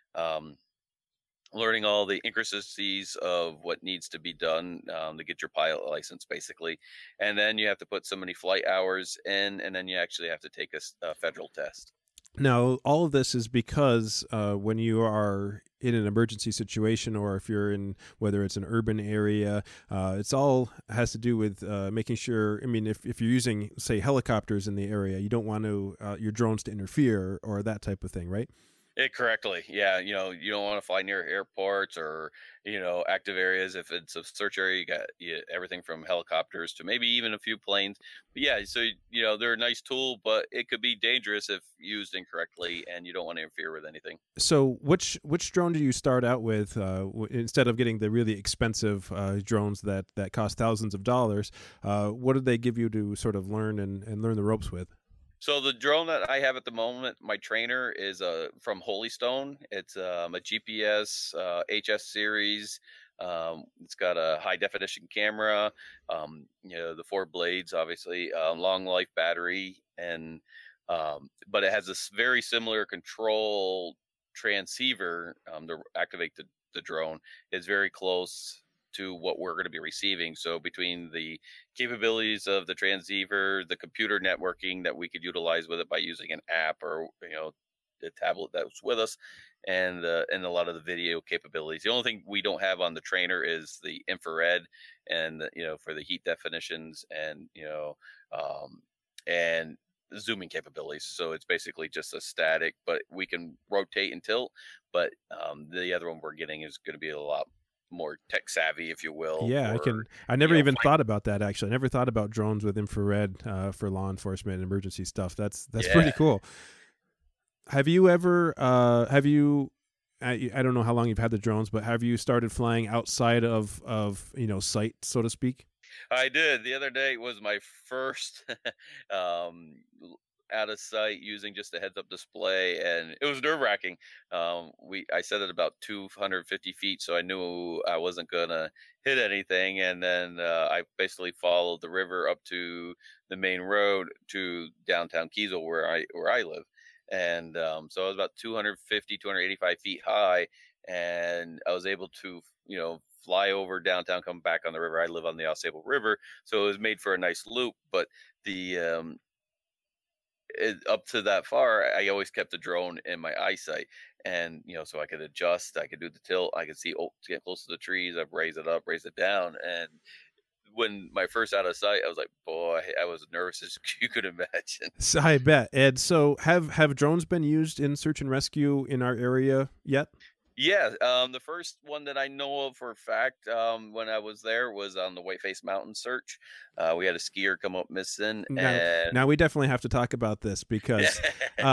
learning all the intricacies of what needs to be done to get your pilot license, basically, and then you have to put so many flight hours in, and then you actually have to take a federal test. Now, all of this is because when you are in an emergency situation, or if you're in, whether it's an urban area, it's all has to do with making sure. I mean, if you're using, say, helicopters in the area, you don't want your drones to interfere or that type of thing, right? Correctly. Yeah. You don't want to fly near airports or, active areas. If it's a search area, you got everything from helicopters to maybe even a few planes. But yeah, so, they're a nice tool, but it could be dangerous if used incorrectly, and you don't want to interfere with anything. So which drone do you start out with instead of getting the really expensive drones that cost thousands of dollars? What did they give you to sort of learn and learn the ropes with? So the drone that I have at the moment, my trainer is from Holystone. It's a GPS HS series. It's got a high definition camera. The 4 blades, obviously, long life battery, and but it has this very similar control transceiver to activate the drone. It's very close to what we're going to be receiving. So between the capabilities of the transceiver, the computer networking that we could utilize with it by using an app or the tablet that was with us, and a lot of the video capabilities. The only thing we don't have on the trainer is the infrared and for the heat definitions and zooming capabilities. So it's basically just a static, but we can rotate and tilt. But the other one we're getting is going to be a lot more tech savvy, if you will. Yeah, I never even thought about that, actually. I never thought about drones with infrared for law enforcement and emergency stuff. That's pretty cool. Have you ever I don't know how long you've had the drones, but have you started flying outside of sight, so to speak? I did. The other day was my first out of sight using just a heads-up display, and it was nerve-wracking. I set it about 250 feet, so I knew I wasn't gonna hit anything, and then I basically followed the river up to the main road to downtown Kiesel, where I live, and so I was about 285 feet high, and I was able to fly over downtown, come back on the river. I live on the Ausable River, so it was made for a nice loop, but the up to that far, I always kept the drone in my eyesight, and so I could adjust, I could do the tilt, I could see, to get close to the trees, I'd raise it up, raise it down, and when my first out of sight, I was like, boy, I was nervous as you could imagine. So I bet. And so have drones been used in search and rescue in our area yet? Yeah, the first one that I know of for a fact, when I was there was on the Whiteface Mountain search. We had a skier come up missing, Now, and now we definitely have to talk about this because,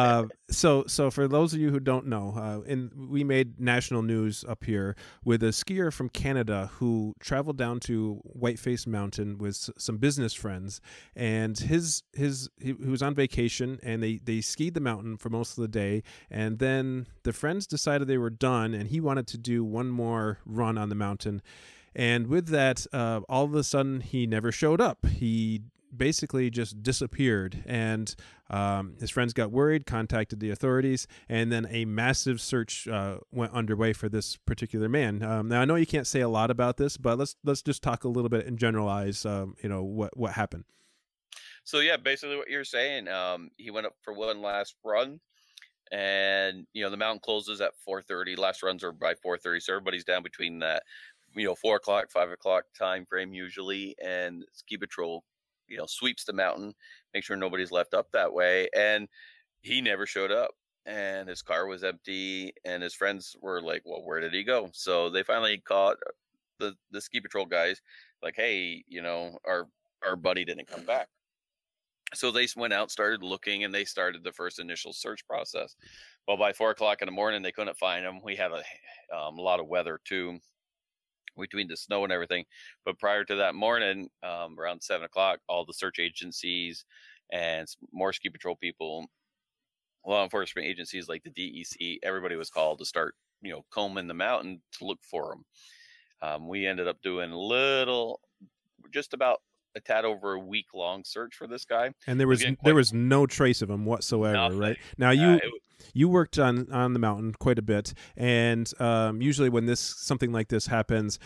so for those of you who don't know, we made national news up here with a skier from Canada who traveled down to Whiteface Mountain with some business friends, and he was on vacation, and they skied the mountain for most of the day, and then the friends decided they were done, and he wanted to do one more run on the mountain. And with that, all of a sudden, he never showed up. He basically just disappeared, and his friends got worried, contacted the authorities, and then a massive search went underway for this particular man. Now I know you can't say a lot about this, but let's just talk a little bit and generalize. What happened. so yeah, basically what you're saying. He went up for one last run, and the mountain closes at 4:30. Last runs are by 4:30, so everybody's down between that 4 o'clock, 5 o'clock time frame usually, and ski patrol sweeps the mountain, make sure nobody's left up that way, and he never showed up, and his car was empty, and his friends were like, well, where did he go? So they finally caught the ski patrol guys, like, hey, our buddy didn't come back. So they went out, started looking, and they started the first initial search process. Well, by 4 o'clock in the morning, they couldn't find him. We had a lot of weather too, between the snow and everything. But prior to that morning, around 7 o'clock, all the search agencies and more ski patrol people, law enforcement agencies like the DEC, everybody was called to start, combing the mountain to look for him. We ended up doing just about a tad over a week long search for this guy. It And there was was getting there quite was no trace of him whatsoever, nothing. right? Now Uh, you it, you worked on the mountain quite a bit, and usually when this something like this happens,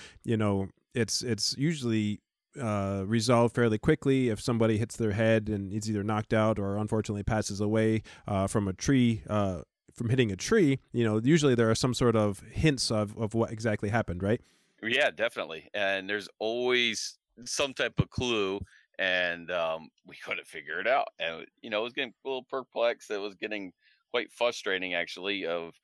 it's usually resolved fairly quickly if somebody hits their head and is either knocked out or unfortunately passes away from a tree. From hitting a tree, usually there are some sort of hints of what exactly happened, right? yeah, definitely. And there's always some type of clue, and we couldn't figure it out. And it was getting a little perplexed. It was getting quite frustrating, actually, of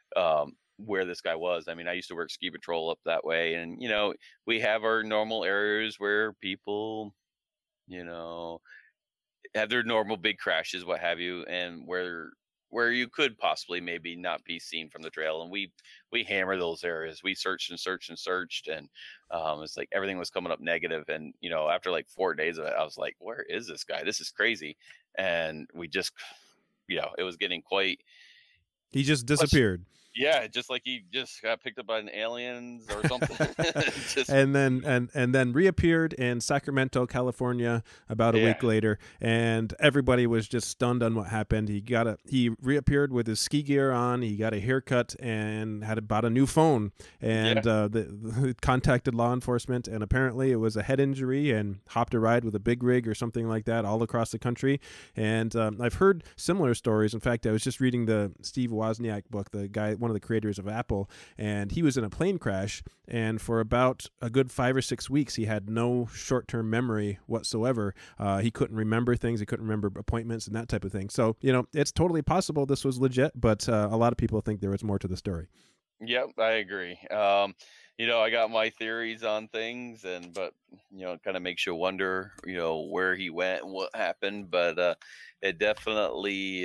where this guy was. I mean, I used to work ski patrol up that way, and we have our normal areas where people, you know, have their normal big crashes, what have you, and where you could possibly maybe not be seen from the trail. And we hammer those areas. We searched and searched and searched, and it's like everything was coming up negative. And after like 4 days of it, I was like, where is this guy? This is crazy. And we just, it was getting quite He just much. disappeared. Yeah, just like he just got picked up by an aliens or something. Just and then reappeared in Sacramento, California, about a yeah, week later, and everybody was just stunned on what happened. He reappeared with his ski gear on. He got a haircut and had bought a new phone, yeah. and contacted law enforcement. And apparently, it was a head injury, and hopped a ride with a big rig or something like that all across the country. And I've heard similar stories. In fact, I was just reading the Steve Wozniak book, the guy, one of the creators of Apple, and he was in a plane crash, and for about a good 5 or 6 weeks he had no short-term memory whatsoever. He couldn't remember things, he couldn't remember appointments and that type of thing. So it's totally possible this was legit, but a lot of people think there was more to the story. Yep, I agree. I got my theories on things, but it kind of makes you wonder, where he went and what happened. But it definitely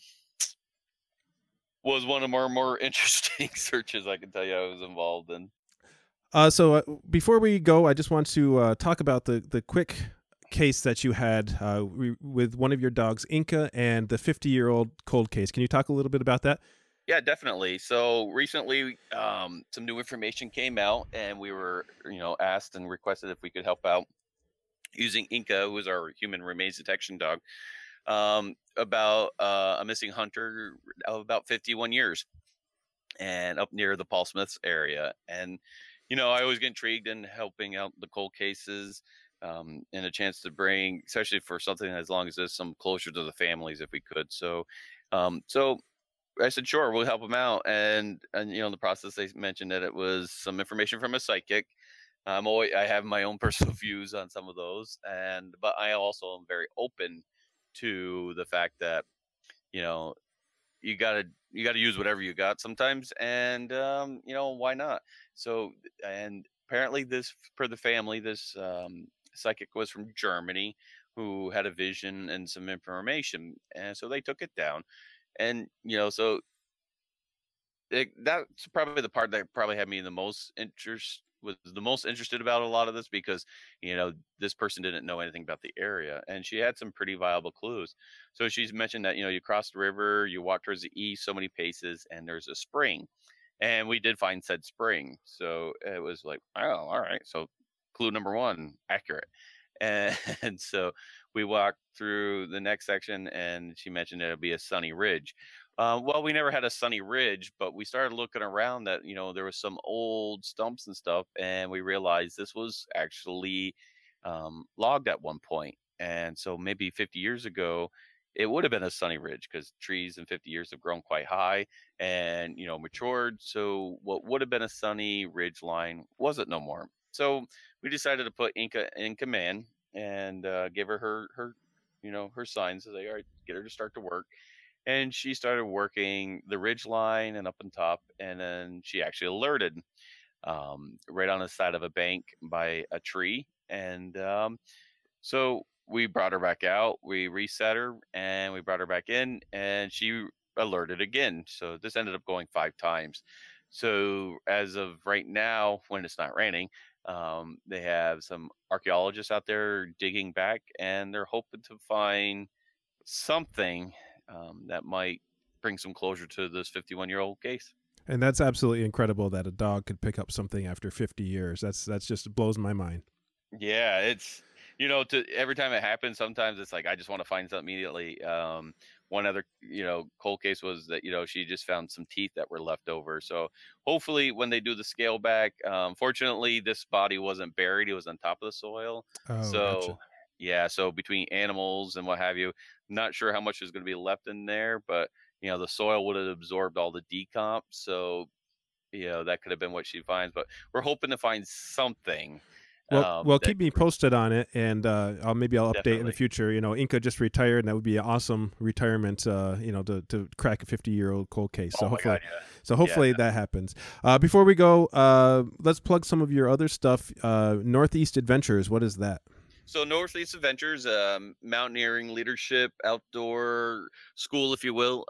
was one of more interesting searches I can tell you I was involved in. So before we go, I just want to talk about the quick case that you had with one of your dogs, Inca, and the 50-year-old cold case. Can you talk a little bit about that? Yeah, definitely. So recently, some new information came out, and we were, asked and requested if we could help out using Inca, who is our human remains detection dog, about a missing hunter of about 51 years and up near the Paul Smiths area. And, I always get intrigued in helping out the cold cases, and a chance to bring, especially for something as long as this, some closure to the families if we could. So I said, sure, we'll help them out. And in the process, they mentioned that it was some information from a psychic. I have my own personal views on some of those, but I also am very open to the fact that, you know, you gotta use whatever you got sometimes, and why not? So, and apparently, this for the family, this psychic was from Germany, who had a vision and some information, and so they took it down, and so that's probably the part that probably had me the most interest was the most interested about a lot of this, because this person didn't know anything about the area, and she had some pretty viable clues. So she's mentioned that you cross the river, you walk towards the east so many paces, and there's a spring, and we did find said spring. So it was like, oh, all right, so clue number one accurate. and, and so we walked through the next section, and she mentioned it'll be a sunny ridge. Well, we never had a sunny ridge, but we started looking around that, there was some old stumps and stuff, and we realized this was actually logged at one point. And so maybe 50 years ago, it would have been a sunny ridge, because trees in 50 years have grown quite high and, matured. So what would have been a sunny ridge line wasn't no more. So we decided to put Inca in command, and give her signs. So they, all right, get her to start to work, and she started working the ridge line and up on top, and then she actually alerted right on the side of a bank by a tree. And so we brought her back out, we reset her, and we brought her back in, and she alerted again. So this ended up going 5 times. So as of right now, when it's not raining, they have some archaeologists out there digging back, and they're hoping to find something that might bring some closure to this 51-year-old case. And that's absolutely incredible that a dog could pick up something after 50 years. That's just blows my mind. Yeah, it's every time it happens, sometimes it's like I just want to find something immediately. One other cold case was that she just found some teeth that were left over. So hopefully when they do the scale back, fortunately this body wasn't buried; it was on top of the soil. Oh, So gotcha. yeah, so between animals and what have you, not sure how much is going to be left in there, but the soil would have absorbed all the decomp. So that could have been what she finds. But we're hoping to find something. Well, That keep me posted on it, and I'll update in the definitely. future. Inca just retired, and that would be an awesome retirement. To crack a 50-year-old cold case. So Oh my hopefully, God, yeah, yeah. that happens. Before we go, let's plug some of your other stuff. Northeast Adventures. What is that? So Northeast Adventures, mountaineering, leadership, outdoor school, if you will.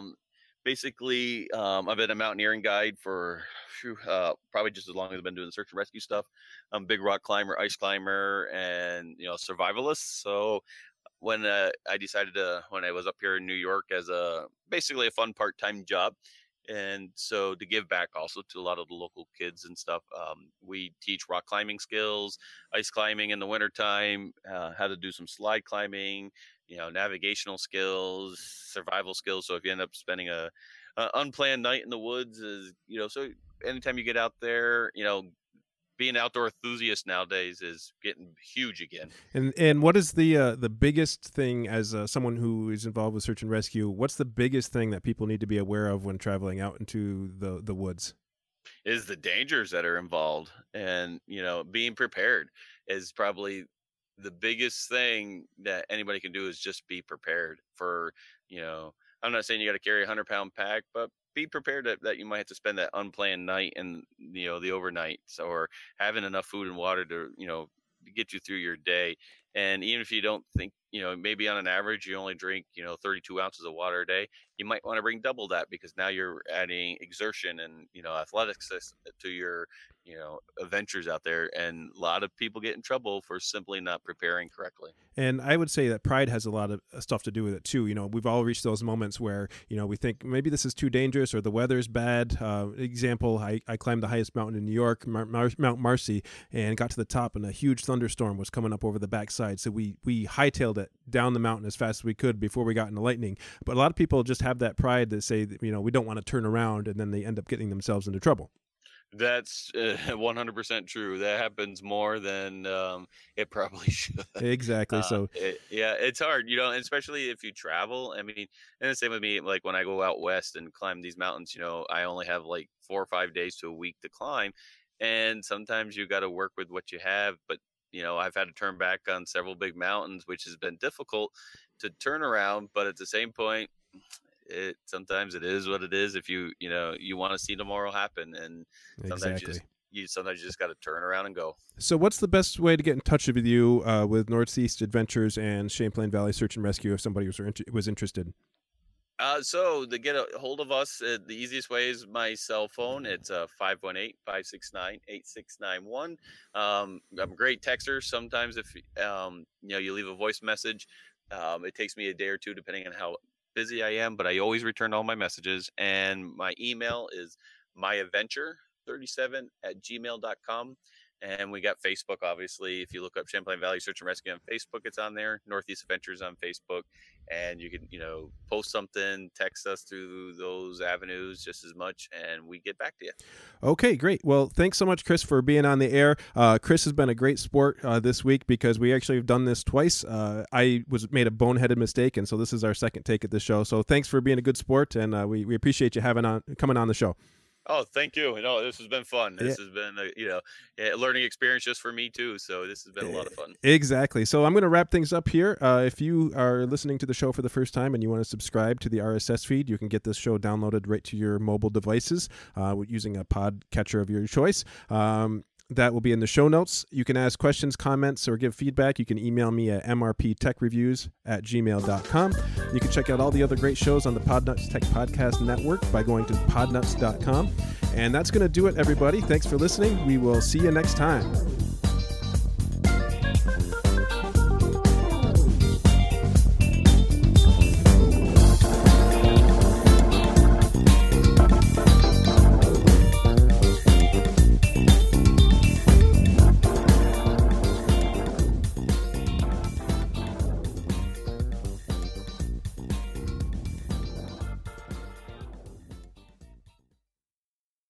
Basically, I've been a mountaineering guide for probably just as long as I've been doing the search and rescue stuff. I'm a big rock climber, ice climber, and survivalist. So when I decided when I was up here in New York as basically a fun part-time job, and so to give back also to a lot of the local kids and stuff, we teach rock climbing skills, ice climbing in the wintertime, how to do some slide climbing, navigational skills, survival skills. So if you end up spending a unplanned night in the woods, so anytime you get out there, being an outdoor enthusiast nowadays is getting huge again. And what is the biggest thing as someone who is involved with search and rescue? What's the biggest thing that people need to be aware of when traveling out into the woods? Is the dangers that are involved, and being prepared is probably the biggest thing that anybody can do, is just be prepared for I'm not saying you got to carry a 100-pound pack, but be prepared that you might have to spend that unplanned night and the overnights, or having enough food and water to to get you through your day. And even if you don't think, maybe on an average you only drink 32 ounces of water a day, you might want to bring double that, because now you're adding exertion and athletics to your adventures out there. And a lot of people get in trouble for simply not preparing correctly. And I would say that pride has a lot of stuff to do with it too. We've all reached those moments where we think maybe this is too dangerous or the weather's bad. Example: I climbed the highest mountain in New York, Mount Marcy, and got to the top, and a huge thunderstorm was coming up over the backside. So we hightailed it down the mountain as fast as we could before we got into lightning. But a lot of people just have that pride that say that, we don't want to turn around, and then they end up getting themselves into trouble. That's 100% true. That happens more than it probably should. Exactly. So Yeah, it's hard, especially if you travel. I mean, and the same with me. Like when I go out west and climb these mountains, I only have like 4 or 5 days to a week to climb, and sometimes you got to work with what you have. But I've had to turn back on several big mountains, which has been difficult to turn around. But at the same point, sometimes it is what it is. If you want to see tomorrow happen, and sometimes Exactly. you just got to turn around and go. So what's the best way to get in touch with you with Northeast Adventures and Champlain Valley Search and Rescue if somebody was interested? So to get a hold of us, the easiest way is my cell phone. It's 518-569-8691. I'm a great texter. Sometimes if you leave a voice message, it takes me a day or two depending on how busy I am, but I always return all my messages. And my email is myadventure37@gmail.com. And we got Facebook, obviously. If you look up Champlain Valley Search and Rescue on Facebook, it's on there. Northeast Adventures on Facebook. And you can, post something, text us through those avenues just as much, and we get back to you. Okay, great. Well, thanks so much, Chris, for being on the air. Chris has been a great sport this week because we actually have done this twice. I made a boneheaded mistake, and so this is our second take at the show. So thanks for being a good sport, and we appreciate you coming on the show. Oh, thank you. This has been fun. This has been a learning experience just for me too. So this has been a lot of fun. Exactly. So I'm going to wrap things up here. If you are listening to the show for the first time and you want to subscribe to the RSS feed, you can get this show downloaded right to your mobile devices using a podcatcher of your choice. That will be in the show notes. You can ask questions, comments, or give feedback. You can email me at mrptechreviews@gmail.com. You can check out all the other great shows on the Podnuts Tech Podcast Network by going to podnuts.com. And that's going to do it, everybody. Thanks for listening. We will see you next time.